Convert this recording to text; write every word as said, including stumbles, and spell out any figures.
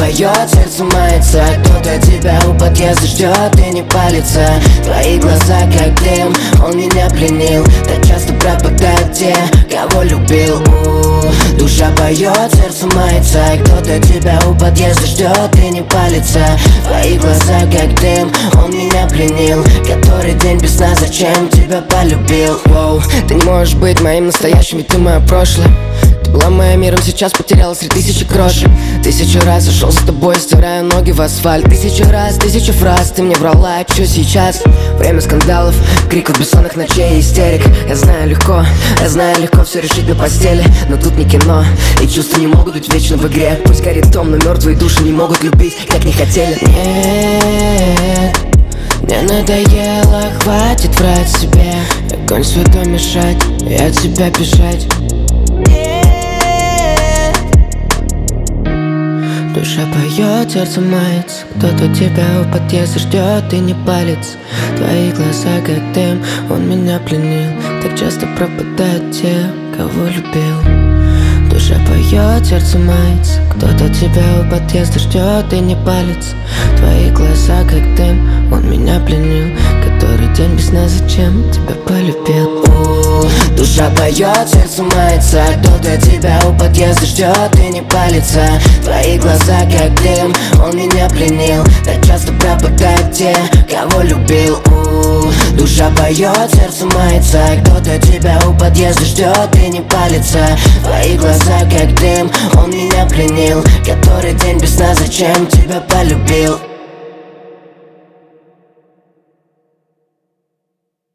поет, сердце мается. Кто-то тебя у подъезда ждет и не палится. Твои глаза как дым, он меня пленил. Так часто пропадают те, кого любил. У-у-у. Душа поет, сердце мается. Кто-то тебя у подъезда ждет и не палится. Твои глаза как дым, он меня пленил. Который день без сна, зачем тебя полюбил? Воу, ты не можешь быть моим настоящим, ведь ты мое прошлое. Ты была моим миром, сейчас потерялась среди тысячи крошек. Тысячу раз ушел с тобой, стираю ноги в асфальт. Тысячу раз, тысячу фраз, ты мне врала, что сейчас? Время скандалов, криков, бессонных ночей и истерик. Я знаю легко, я знаю легко все решить на постели. Но тут не кино, и чувства не могут быть вечно в игре. Пусть горит том, но мертвые души не могут любить, как не хотели. Нет, мне надоело, хватит врать себе. Я конь святой мешать, и от тебя бежать. Душа поет, сердце мается. Кто-то тебя у подъезда ждет и не палится. Твои глаза как дым, он меня пленил. Так часто пропадают те, кого любил. Душа поет, сердце мается. Кто-то тебя у подъезда ждет и не палится. Твои глаза как дым, он меня пленил. Который день без сна, зачем тебя полюбил? У-у-у. Душа поет, сердце мается. Кто-то тебя у подъезда ждет и не палится. Твои глаза как дым, он меня пленил. Так часто пропадают те, кого любил. У-у-у. Душа поет, сердце мается. Кто-то тебя у подъезда ждет и не палится. Твои глаза как дым, он меня пленил. Который день без сна, зачем тебя полюбил?